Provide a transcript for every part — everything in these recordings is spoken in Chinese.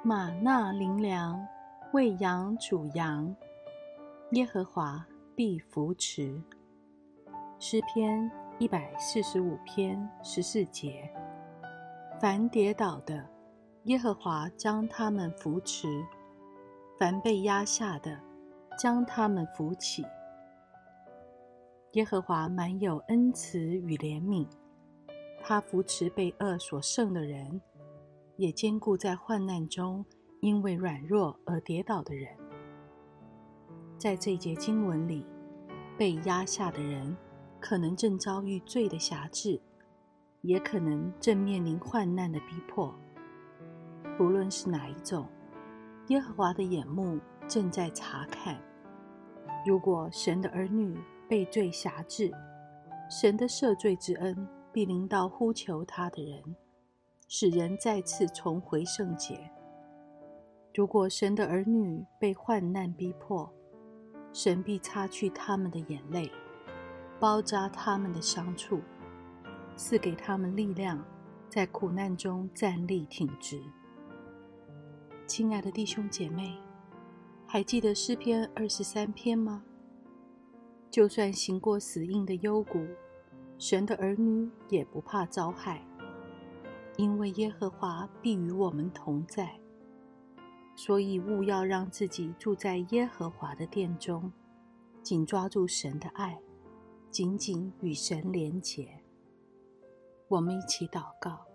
玛纳灵粮，喂养主羊，耶和华必扶持。诗篇145篇14节。凡跌倒的，耶和华将他们扶持；凡被压下的，将他们扶起。耶和华满有恩慈与怜悯，他扶持被恶所胜的人，也坚固在患难中因为软弱而跌倒的人。在这节经文里，被压下的人可能正遭遇罪的辖制，也可能正面临患难的逼迫。不论是哪一种，耶和华的眼目正在查看。如果神的儿女被罪辖制，神的赦罪之恩必临到呼求他的人，使人再次重回圣洁。如果神的儿女被患难逼迫，神必擦去他们的眼泪，包扎他们的伤处，赐给他们力量，在苦难中站立挺直。亲爱的弟兄姐妹，还记得诗篇23篇吗？就算行过死荫的幽谷，神的儿女也不怕遭害，因为耶和华必与我们同在。所以务要让自己住在耶和华的殿中，紧抓住神的爱，紧紧与神连结。我们一起祷告。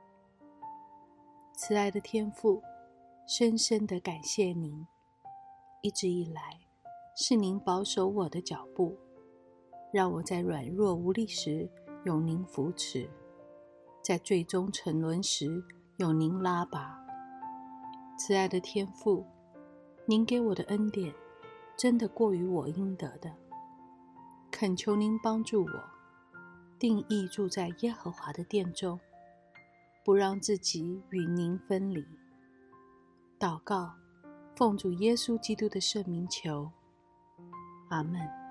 慈爱的天父，深深地感谢您，一直以来是您保守我的脚步，让我在软弱无力时有您扶持，在最终沉沦时有您拉拔。慈爱的天父，您给我的恩典真的过于我应得的，恳求您帮助我定义住在耶和华的殿中，不让自己与您分离。祷告，奉主耶稣基督的圣名求，阿们。